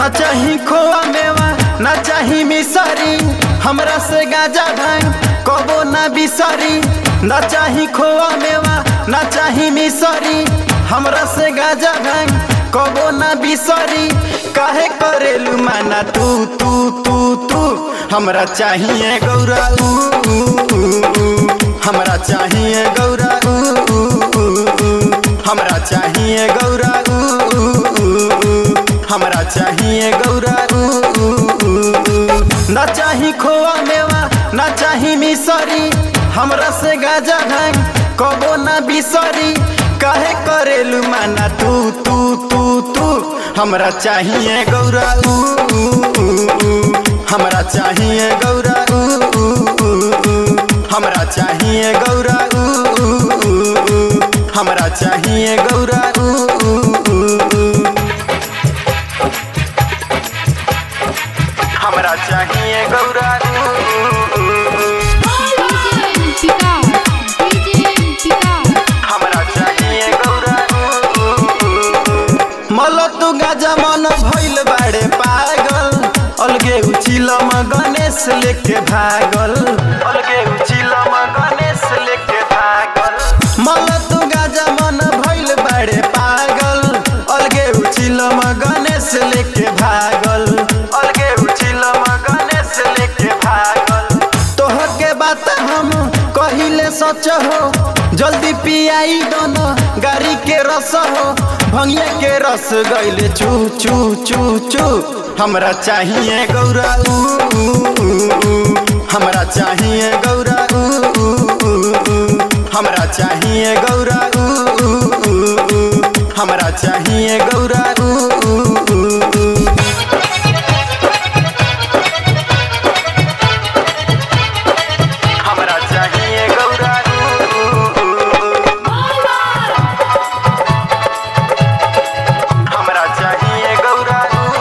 न चाही खोआ मेवा न चाही मिसरी, हमरा से गाजा भांग कबो न बिसरी। न चाही खोआ मेवा न चाही मिसरी, हमरा से गाजा भांग कबो न बिसरी। काहे करेलू माना तू तू तू तू, हमरा चाहिए गौरा हमरा चाहिए गौरा हमरा चाहिए गौरा हमरा चाहिए गौरा। न चाही खोआ मेवा न चाही मिसरी, हमरा से गाजा भांग कबो न बिसरी। काहे करेलू माना तू तू तू तू, हमरा चाहिए गौरा हमरा चाहिए गौरा हमरा चाहिए गौरा हमरा चाहिए गौरा। हमरा चाहिए गौरा। हमरा चाहिए गौरा। मलो तू गाजा मन भइल बाड़े पागल, अलगे उचिलम गणेश लेके भागल अलगे उचिलम गणेश लेके भागल। मलो तू गाजा मन भइल बाड़े पागल, अलगे उचिलम गणेश लेके भागल अलगे उचिलम गणेश लेके भागल। तोहर के बात हम कहिले सच हो, जल्दी पियाई दोनों गाड़ी के रस हो। भंगिया के रस गईले चू चू चू चू, हमरा चाहिए गौरा हमरा चाहिए गौरा हमरा चाहिए गौरा हमरा चाहिए गौरा। हमरा चाहिए गौरा। हमरा चाहिए गौरा।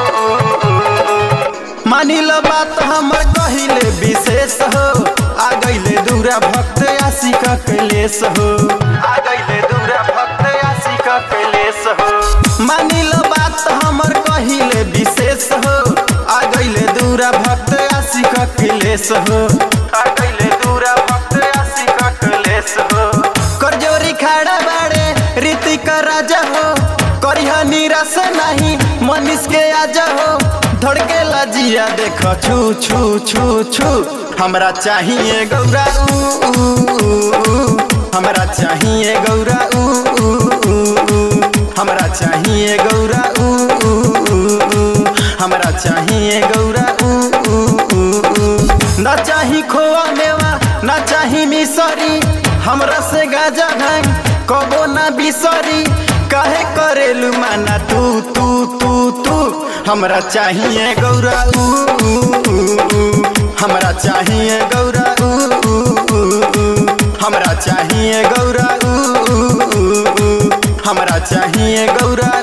मानिल बात हमर कहिले विशेष हो, आ गईले दूरा भक्त आशिक कैलेश हो आ गईले दूरा भक्त आशिक कैलेश हो। मानिल बात हमर कहिले विशेष हो, आ गईले दूरा भक्त आशिक कैलेश हो आ गईले दूरा भक्त आशिक कैलेश हो। करजोरी खाड़ा बाड़े ऋतिक राजा हो, करिहा निराश नहीं मनीष के आजा हो। धड़के लजिया देख छू छू छू छू, हमरा चाहिए गौरा हमरा चाहिए गौरा हमरा चाहिए गौरा हमरा चाहिए गौरा। न चाही खोआ मेवा न चाही मिसरी, हमरा से गाजा भांग कबो न बिसरी। काहे करेलू माना तू तू तू तू, हमरा चाहिए गौरा हमरा चाहिए गौरा हमरा चाहिए गौरा हमरा चाहिए गौरा।